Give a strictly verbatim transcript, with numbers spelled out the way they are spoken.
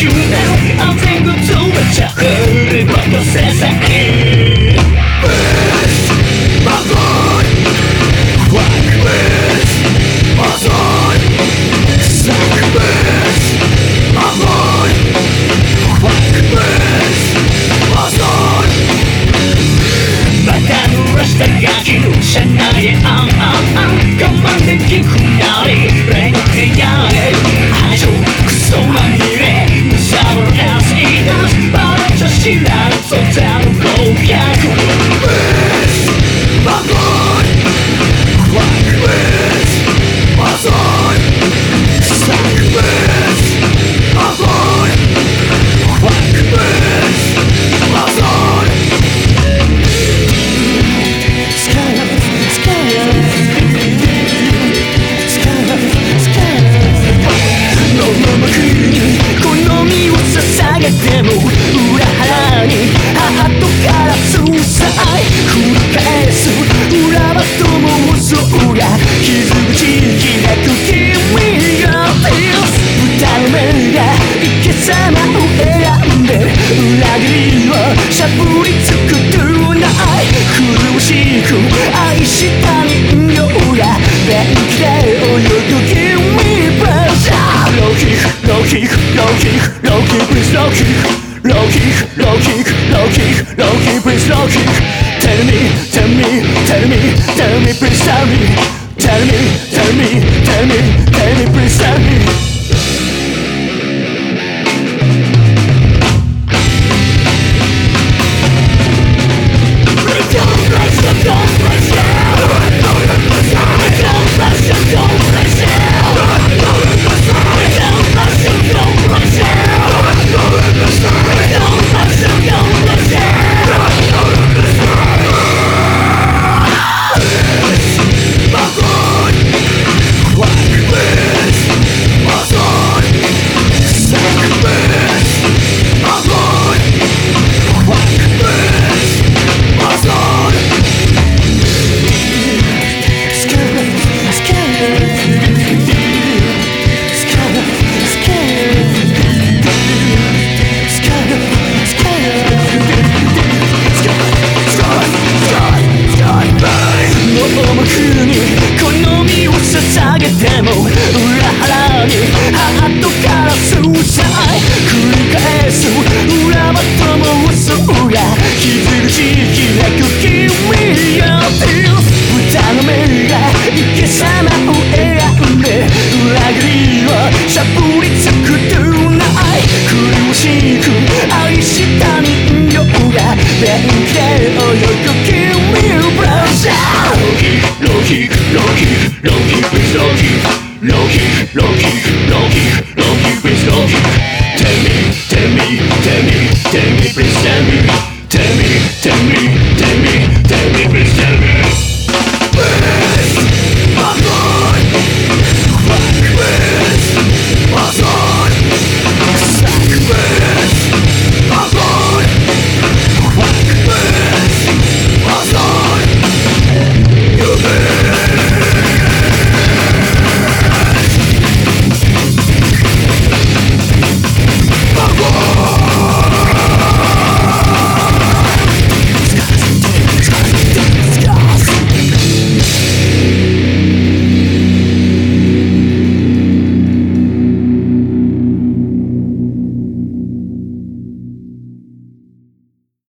急な安全靴めちゃ振り任せ先車内へあんあんあん我慢できくなりレンゲやれ愛情クソまみれむさぼる エスイーエス バレちゃしないぞゼロごひゃくでも裏腹にハートからスーサイ繰り返す裏場とも嘘が傷口開く君が歌の目が生け様を選んで裏切りをしゃぶりつくトゥナイ苦しく愛した人形が電気で泳ぐ君ブラザーローキックローキックローキックローキック please low kick low kick low kick low kick low kick please low kick tell me tell me tell me tell me please tell me tell me tell me tell me tell me please tell meでも裏腹にハートからスーサイ繰り返す裏場とも嘘が傷口開く君よ歌の目が生け様を選んで裏切りをしゃぶりつくトゥナイ苦しく愛した人形が電気で泳ぐ君ブラザーローキックローキックローキックローキック please low kick low kick low kick low kick low kick please low kick tell me tell me tell me tell me please